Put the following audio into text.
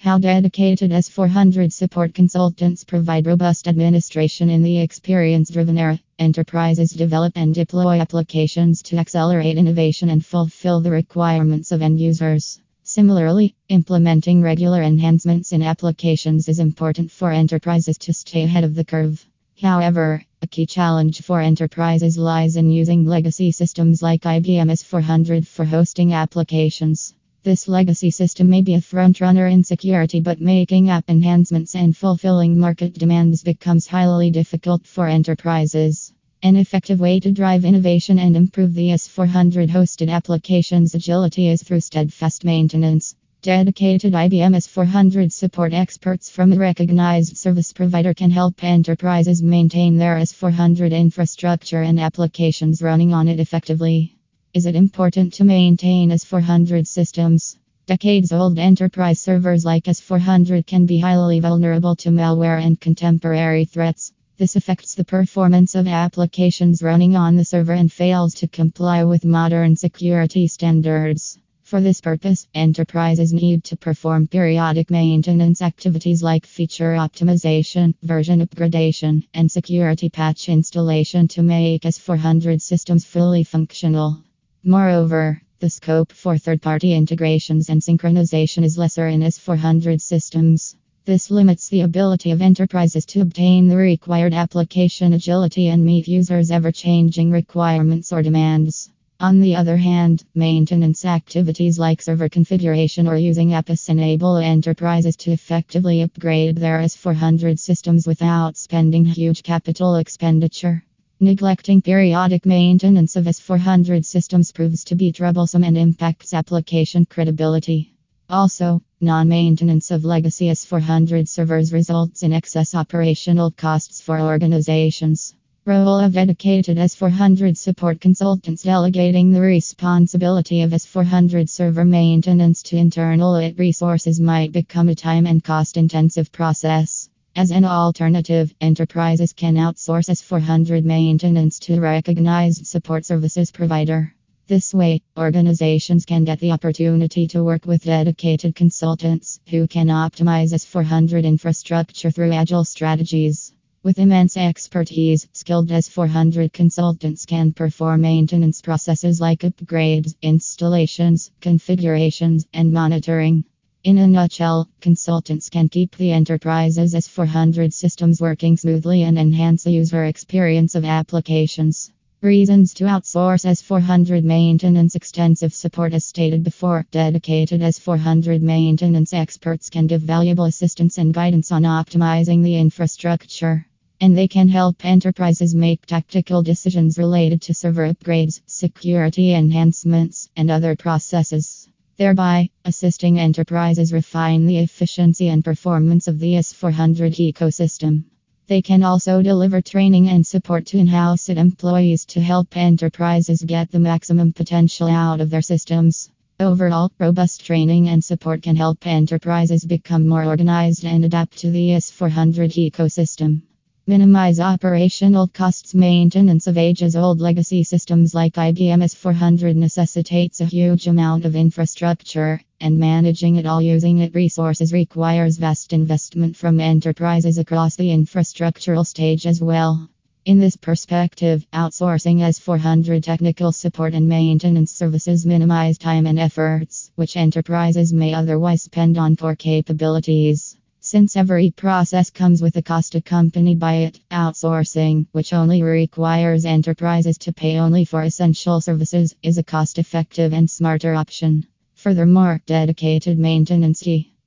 How dedicated S400 support consultants provide robust administration in the experience driven era. Enterprises develop and deploy applications to accelerate innovation and fulfill the requirements of end users. Similarly, implementing regular enhancements in applications is important for enterprises to stay ahead of the curve. However, a key challenge for enterprises lies in using legacy systems like IBM S400 for hosting applications. This legacy system may be a frontrunner in security, but making app enhancements and fulfilling market demands becomes highly difficult for enterprises. An effective way to drive innovation and improve the S400 hosted applications agility is through steadfast maintenance. Dedicated IBM S400 support experts from a recognized service provider can help enterprises maintain their S400 infrastructure and applications running on it effectively. Is it important to maintain S400 systems? Decades-old enterprise servers like S400 can be highly vulnerable to malware and contemporary threats. This affects the performance of applications running on the server and fails to comply with modern security standards. For this purpose, enterprises need to perform periodic maintenance activities like feature optimization, version upgradation, and security patch installation to make S400 systems fully functional. Moreover, the scope for third-party integrations and synchronization is lesser in S400 systems. This limits the ability of enterprises to obtain the required application agility and meet users' ever-changing requirements or demands. On the other hand, maintenance activities like server configuration or using apps enable enterprises to effectively upgrade their S400 systems without spending huge capital expenditure. Neglecting periodic maintenance of S400 systems proves to be troublesome and impacts application credibility. Also, non-maintenance of legacy S400 servers results in excess operational costs for organizations. Role of dedicated S400 support consultants: delegating the responsibility of S400 server maintenance to internal resources might become a time and cost-intensive process. As an alternative, enterprises can outsource S400 maintenance to a recognized support services provider. This way, organizations can get the opportunity to work with dedicated consultants who can optimize S400 infrastructure through agile strategies. With immense expertise, skilled S400 consultants can perform maintenance processes like upgrades, installations, configurations, and monitoring. In a nutshell, consultants can keep the enterprise's S400 systems working smoothly and enhance the user experience of applications. Reasons to outsource S400 maintenance: extensive support. As stated before, dedicated S400 maintenance experts can give valuable assistance and guidance on optimizing the infrastructure. And they can help enterprises make tactical decisions related to server upgrades, security enhancements, and other processes, thereby assisting enterprises refine the efficiency and performance of the S400 ecosystem. They can also deliver training and support to in-house employees to help enterprises get the maximum potential out of their systems. Overall, robust training and support can help enterprises become more organized and adapt to the S400 ecosystem. Minimize operational costs. Maintenance of ages-old legacy systems like IBM S400 necessitates a huge amount of infrastructure, and managing it all using its resources requires vast investment from enterprises across the infrastructural stage as well. In this perspective, outsourcing S400 technical support and maintenance services minimize time and efforts, which enterprises may otherwise spend on core capabilities. Since every process comes with a cost accompanied by it, outsourcing, which only requires enterprises to pay only for essential services, is a cost-effective and smarter option. Furthermore, dedicated maintenance